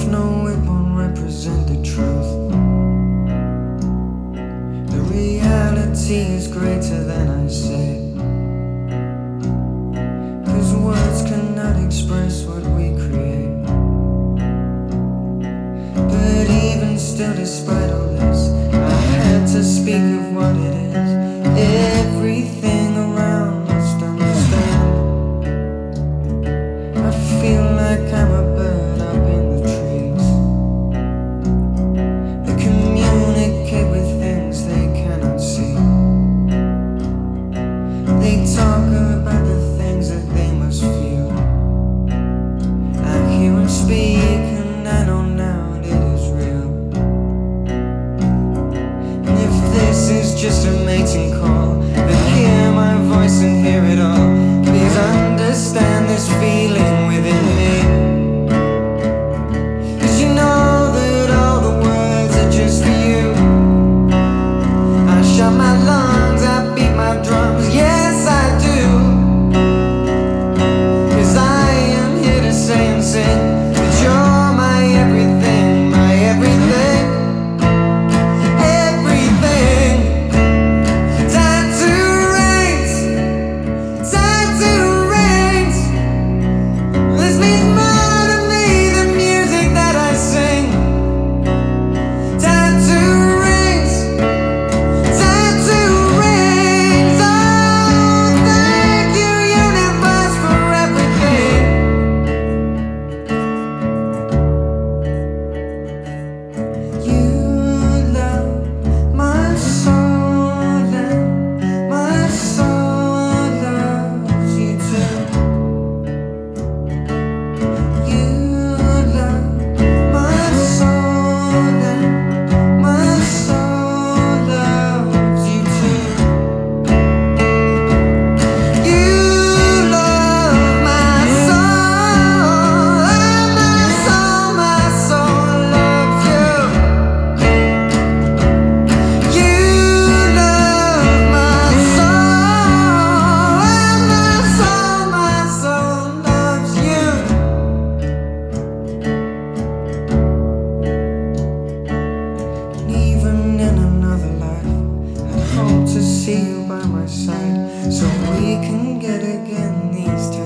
know it won't represent the truth. The reality is greater than I say, 'cause words cannot express what we create. But even still, despite all this, I had to speak of what it is. Everything around must understand. I feel like I'm a bird up in the trees. They communicate with things they cannot see. They talk about the things that they must feel. I hear them speak and I know now that it is real. And if this is just a mating call, then hear my voice and hear it all. Please understand this feeling within me, 'cause you know that all the words are just for you. I shout my lungs, I beat my drums, yes I do, 'cause I am here to say and sing that you're my everything, my everything, everything. Tattoo rings, tattoo rings. This means more to me than music that I sing. Tattoo rings, tattoo rings. Oh, thank you, universe, for everything. You love my soul and my soul loves you too. You love my soul and my soul loves you too. You love my soul and my soul loves you. You love my soul and my soul loves you. And even in another life, I'd hope to see you by my side, so we can get again these times.